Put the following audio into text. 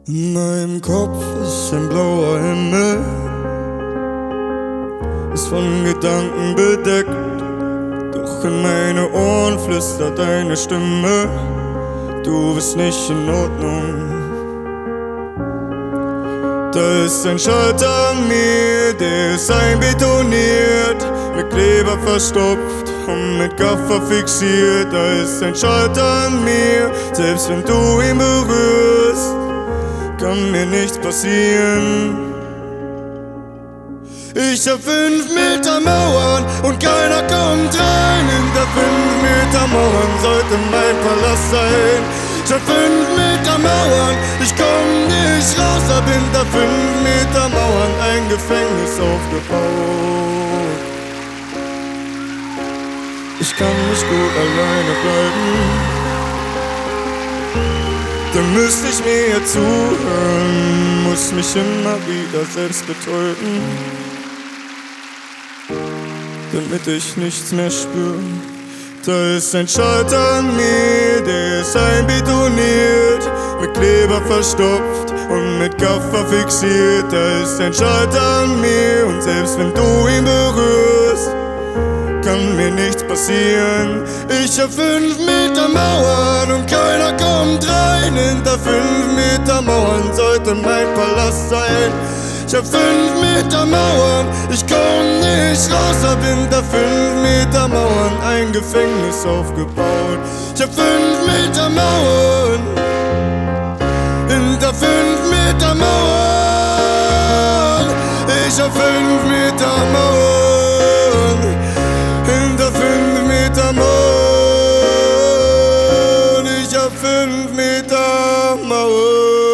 In meinem Kopf ist ein blauer Himmel, ist von Gedanken bedeckt, doch in meine Ohren flüstert eine Stimme: Du bist nicht in Ordnung. Da ist ein Schalter an mir, der ist einbetoniert, mit Kleber verstopft und mit Gaffer fixiert. Da ist ein Schalter an mir, selbst wenn du ihn berührst, kann mir nichts passieren. Ich hab 5 Meter Mauern und keiner kommt rein. Hinter 5 Meter Mauern sollte mein Palast sein. Ich hab 5 Meter Mauern, ich komm nicht raus. Hab hinter 5 Meter Mauern ein Gefängnis aufgebaut. Ich kann nicht gut alleine bleiben, dann müsste ich mir ja zuhören, muss mich immer wieder selbst betäuben, damit ich nichts mehr spüre. Da ist ein Schalter an mir, der ist einbetoniert, mit Kleber verstopft und mit Gaffer fixiert. Da ist ein Schalter an mir und selbst wenn du ihn berührst, kann mir nichts passieren. Ich hab 5 Meter Mauern und keiner kommt rein. Hinter 5 Meter Mauern sollte mein Palast sein. Ich hab 5 Meter Mauern, ich komm nicht raus. Hab hinter 5 Meter Mauern ein Gefängnis aufgebaut. Ich hab 5 Meter Mauern, hinter 5 Meter Mauern. Ich hab 5 Meter Mauern, hinter 5 Meter Mauern. Ich hab 5 Meter Mauern.